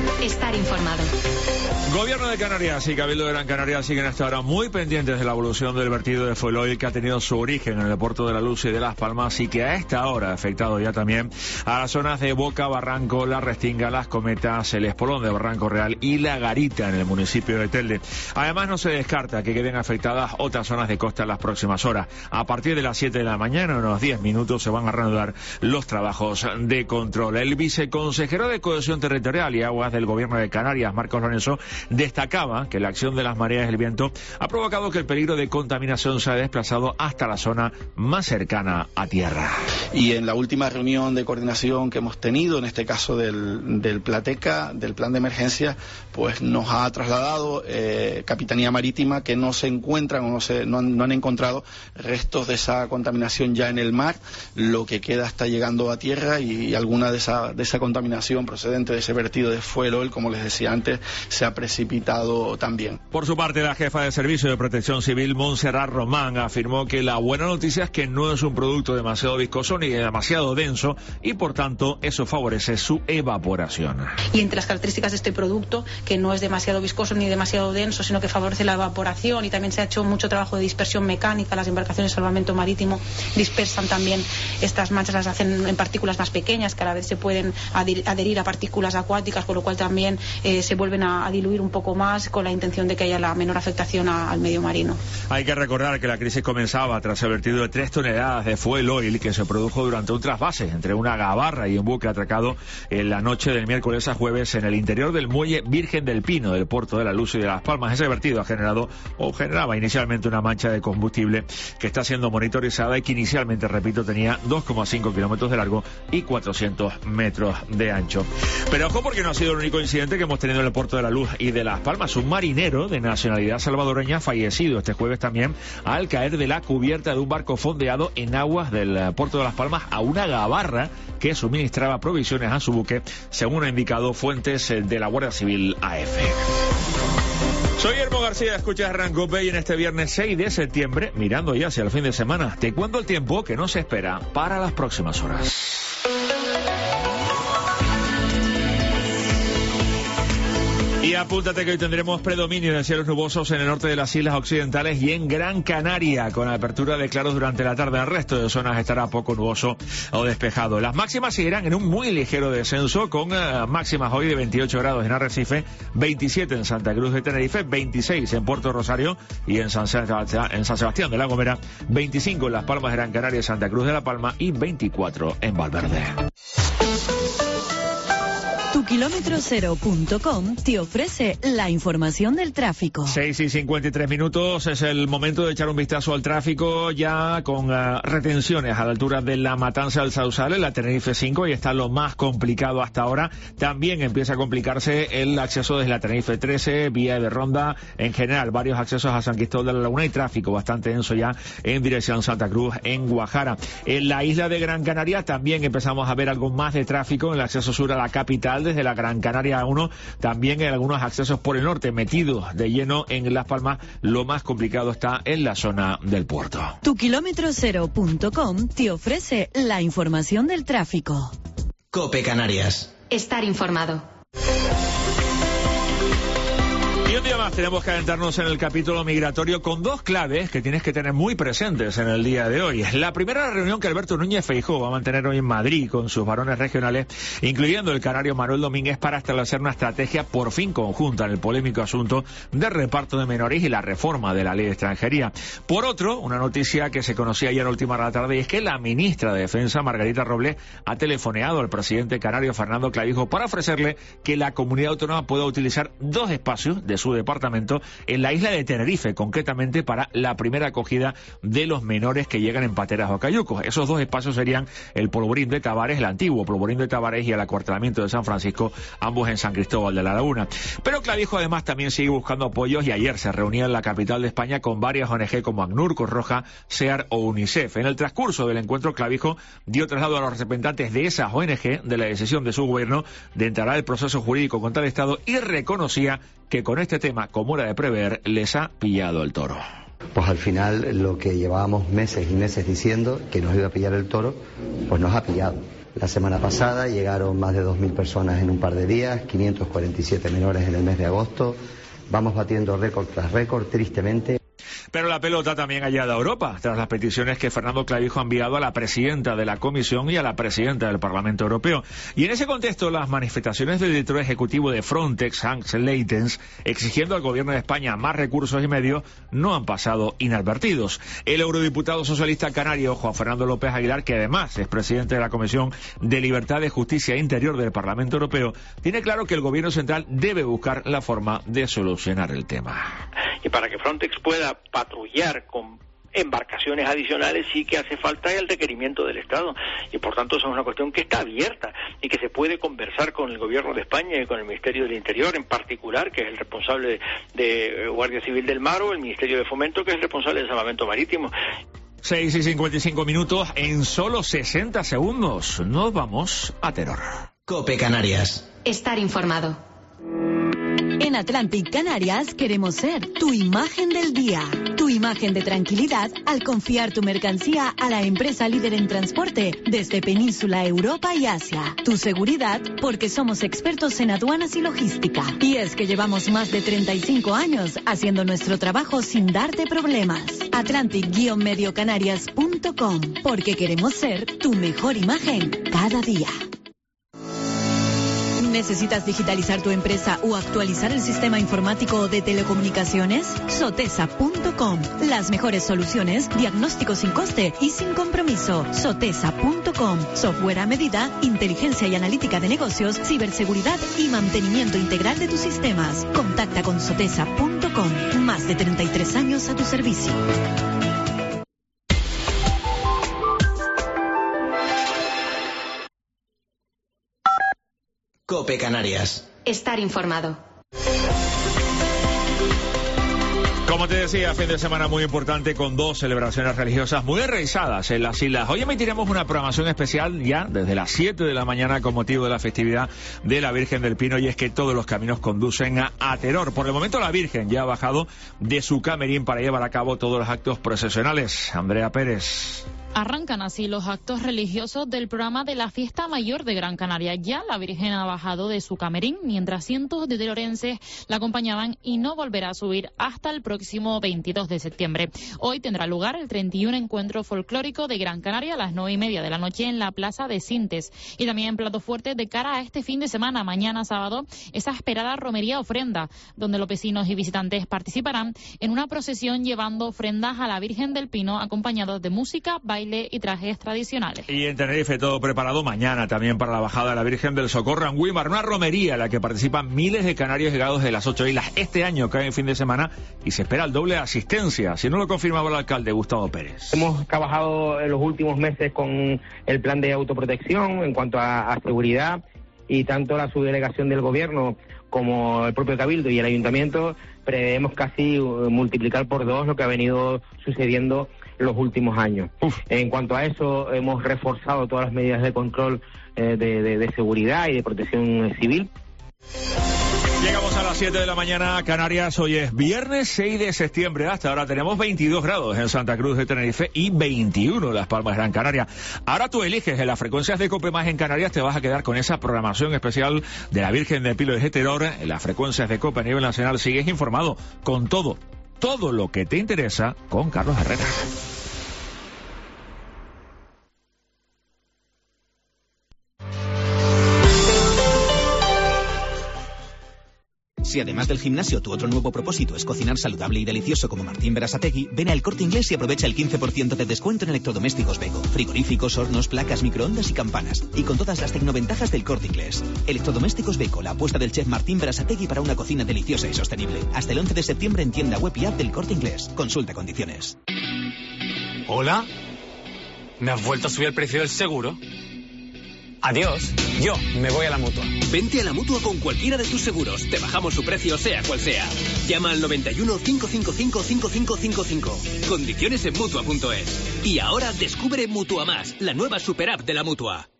Estar informado. Gobierno de Canarias y Cabildo de Gran Canaria siguen hasta ahora muy pendientes de la evolución del vertido de fuel oil que ha tenido su origen en el puerto de La Luz y de Las Palmas y que a esta hora ha afectado ya también a las zonas de Boca, Barranco, La Restinga, Las Cometas, el Espolón de Barranco Real y La Garita en el municipio de Telde. Además, no se descarta que queden afectadas otras zonas de costa en las próximas horas. A partir de las 7 de la mañana, en unos 10 minutos, se van a reanudar los trabajos de control. El viceconsejero de Cohesión Territorial y Aguas del Gobierno de Canarias, Marcos Lorenzo, destacaba que la acción de las mareas y el viento ha provocado que el peligro de contaminación se haya desplazado hasta la zona más cercana a tierra. Y en la última reunión de coordinación que hemos tenido, en este caso del Plateca, del plan de emergencia, pues nos ha trasladado Capitanía Marítima que no se encuentran o no han encontrado restos de esa contaminación ya en el mar. Lo que queda está llegando a tierra y alguna de esa contaminación procedente de ese vertido de fuel oil, como les decía antes, se ha precipitado también. Por su parte, la jefa de Servicio de Protección Civil, Montserrat Román, afirmó que la buena noticia es que no es un producto demasiado viscoso ni demasiado denso y, por tanto, eso favorece su evaporación. Y entre las características de este producto, que no es demasiado viscoso ni demasiado denso, sino que favorece la evaporación, y también se ha hecho mucho trabajo de dispersión mecánica. Las embarcaciones de salvamento marítimo dispersan también estas manchas, las hacen en partículas más pequeñas que a la vez se pueden adherir a partículas acuáticas, con lo cual también se vuelven a diluir un poco más con la intención de que haya la menor afectación al medio marino. Hay que recordar que la crisis comenzaba tras el vertido de 3 toneladas de fuel oil que se produjo durante un trasvase entre una gabarra y un buque atracado en la noche del miércoles a jueves en el interior del muelle Virgen del Pino del puerto de La Luz y de Las Palmas. Ese vertido generaba inicialmente una mancha de combustible que está siendo monitorizada y que inicialmente, repito, tenía 2,5 kilómetros de largo y 400 metros de ancho. Pero ojo, porque no ha sido el único incidente que hemos tenido en el puerto de La Luz y de Las Palmas. Un marinero de nacionalidad salvadoreña fallecido este jueves también al caer de la cubierta de un barco fondeado en aguas del puerto de Las Palmas a una gabarra que suministraba provisiones a su buque, según han indicado fuentes de la Guardia Civil AF. Soy Guillermo García, escuchas Rancope y en este viernes 6 de septiembre, mirando ya hacia el fin de semana, te cuento el tiempo que nos espera para las próximas horas. Y apúntate que hoy tendremos predominio de cielos nubosos en el norte de las islas occidentales y en Gran Canaria, con apertura de claros durante la tarde. El resto de zonas estará poco nuboso o despejado. Las máximas seguirán en un muy ligero descenso, con máximas hoy de 28 grados en Arrecife, 27 en Santa Cruz de Tenerife, 26 en Puerto Rosario y en San Sebastián de la Gomera, 25 en Las Palmas de Gran Canaria y Santa Cruz de la Palma y 24 en Valverde. Tukilometrocero.com te ofrece la información del tráfico. 6:53 es el momento de echar un vistazo al tráfico, ya con retenciones a la altura de la Matanza del Sausal, en la Tenerife 5, y está lo más complicado hasta ahora. También empieza a complicarse el acceso desde la Tenerife 13, vía de Ronda, en general, varios accesos a San Cristóbal de la Laguna y tráfico bastante denso ya en dirección Santa Cruz, en Guajara. En la isla de Gran Canaria también empezamos a ver algo más de tráfico en el acceso sur a la capital, desde la Gran Canaria 1, también en algunos accesos por el norte, metidos de lleno en Las Palmas. Lo más complicado está en la zona del puerto. Tukilometrocero.com te ofrece la información del tráfico. COPE Canarias. Estar informado. Y un día más tenemos que adentrarnos en el capítulo migratorio con dos claves que tienes que tener muy presentes en el día de hoy. La primera, reunión que Alberto Núñez Feijóo va a mantener hoy en Madrid con sus varones regionales, incluyendo el canario Manuel Domínguez, para establecer una estrategia por fin conjunta en el polémico asunto del reparto de menores y la reforma de la ley de extranjería. Por otro, una noticia que se conocía ayer a última hora de la tarde, y es que la ministra de Defensa, Margarita Robles, ha telefoneado al presidente canario Fernando Clavijo para ofrecerle que la comunidad autónoma pueda utilizar dos espacios de su departamento en la isla de Tenerife, concretamente para la primera acogida de los menores que llegan en pateras o cayucos. Esos dos espacios serían el Polvorín de Tavares, el antiguo Polvorín de Tavares, y el acuartelamiento de San Francisco, ambos en San Cristóbal de la Laguna. Pero Clavijo además también sigue buscando apoyos y ayer se reunía en la capital de España con varias ONG como ACNUR, Cruz Roja, SEAR o UNICEF. En el transcurso del encuentro, Clavijo dio traslado a los representantes de esas ONG de la decisión de su gobierno de entrar al proceso jurídico contra el Estado y reconocía que con este tema, como era de prever, les ha pillado el toro. Pues al final lo que llevábamos meses y meses diciendo que nos iba a pillar el toro, pues nos ha pillado. La semana pasada llegaron más de 2.000 personas en un par de días, 547 menores en el mes de agosto. Vamos batiendo récord tras récord, tristemente. Pero la pelota también ha llegado a Europa, tras las peticiones que Fernando Clavijo ha enviado a la presidenta de la Comisión y a la presidenta del Parlamento Europeo. Y en ese contexto, las manifestaciones del director ejecutivo de Frontex, Hans Leitens, exigiendo al gobierno de España más recursos y medios, no han pasado inadvertidos. El eurodiputado socialista canario Juan Fernando López Aguilar, que además es presidente de la Comisión de Libertad, de Justicia e Interior del Parlamento Europeo, tiene claro que el gobierno central debe buscar la forma de solucionar el tema. Y para que Frontex pueda patrullar con embarcaciones adicionales sí que hace falta el requerimiento del Estado, y por tanto eso es una cuestión que está abierta y que se puede conversar con el Gobierno de España y con el Ministerio del Interior en particular, que es el responsable de Guardia Civil del Mar, o el Ministerio de Fomento, que es el responsable del Salvamento Marítimo. 6:55, en solo 60 segundos nos vamos a Terror. COPE Canarias. Estar informado. En Atlantic Canarias queremos ser tu imagen del día, tu imagen de tranquilidad al confiar tu mercancía a la empresa líder en transporte desde Península, Europa y Asia. Tu seguridad porque somos expertos en aduanas y logística. Y es que llevamos más de 35 años haciendo nuestro trabajo sin darte problemas. Atlantic-mediocanarias.com, porque queremos ser tu mejor imagen cada día. ¿Necesitas digitalizar tu empresa o actualizar el sistema informático de telecomunicaciones? Sotesa.com. Las mejores soluciones, diagnóstico sin coste y sin compromiso. Sotesa.com. Software a medida, inteligencia y analítica de negocios, ciberseguridad y mantenimiento integral de tus sistemas. Contacta con Sotesa.com. Más de 33 años a tu servicio. COPE Canarias. Estar informado. Como te decía, fin de semana muy importante con 2 celebraciones religiosas muy realizadas en las islas. Hoy emitiremos una programación especial ya desde las 7 de la mañana con motivo de la festividad de la Virgen del Pino, y es que todos los caminos conducen a Terror. Por el momento la Virgen ya ha bajado de su camerín para llevar a cabo todos los actos procesionales. Andrea Pérez. Arrancan así los actos religiosos del programa de la Fiesta Mayor de Gran Canaria. Ya la Virgen ha bajado de su camerín, mientras cientos de terorenses la acompañaban, y no volverá a subir hasta el próximo 22 de septiembre. Hoy tendrá lugar el 31 Encuentro Folclórico de Gran Canaria a las 9:30 de la noche en la Plaza de Sintes. Y también en plato fuerte de cara a este fin de semana, mañana sábado, esa esperada romería ofrenda, donde los vecinos y visitantes participarán en una procesión llevando ofrendas a la Virgen del Pino, acompañados de música, baile y trajes tradicionales. Y en Tenerife todo preparado mañana también para la bajada de la Virgen del Socorro en Güímar, una romería en la que participan miles de canarios llegados de las 8 islas. Este año cae en fin de semana y se espera el doble de asistencia, si no lo confirmaba el alcalde Gustavo Pérez. Hemos trabajado en los últimos meses con el plan de autoprotección en cuanto a seguridad, y tanto la subdelegación del gobierno como el propio Cabildo y el Ayuntamiento prevemos casi multiplicar por 2 lo que ha venido sucediendo los últimos años. En cuanto a eso, hemos reforzado todas las medidas de control de seguridad y de protección civil. Llegamos a las 7 de la mañana, Canarias. Hoy es viernes 6 de septiembre. Hasta ahora tenemos 22 grados en Santa Cruz de Tenerife y 21 en Las Palmas de Gran Canaria. Ahora tú eliges en las frecuencias de COPE Más en Canarias. Te vas a quedar con esa programación especial de la Virgen del Pino de Terror. En las frecuencias de COPE a nivel nacional sigues informado con todo lo que te interesa con Carlos Herrera. Si además del gimnasio tu otro nuevo propósito es cocinar saludable y delicioso como Martín Berasategui, ven a El Corte Inglés y aprovecha el 15% de descuento en electrodomésticos Beko, frigoríficos, hornos, placas, microondas y campanas. Y con todas las tecnoventajas del Corte Inglés. Electrodomésticos Beko, la apuesta del chef Martín Berasategui para una cocina deliciosa y sostenible. Hasta el 11 de septiembre en tienda web y app del Corte Inglés. Consulta condiciones. ¿Hola? ¿Me has vuelto a subir el precio del seguro? Adiós, yo me voy a la Mutua. Vente a la Mutua con cualquiera de tus seguros. Te bajamos su precio sea cual sea. Llama al 91 555 5555. Condiciones en Mutua.es. Y ahora descubre Mutua Más, la nueva super app de la Mutua.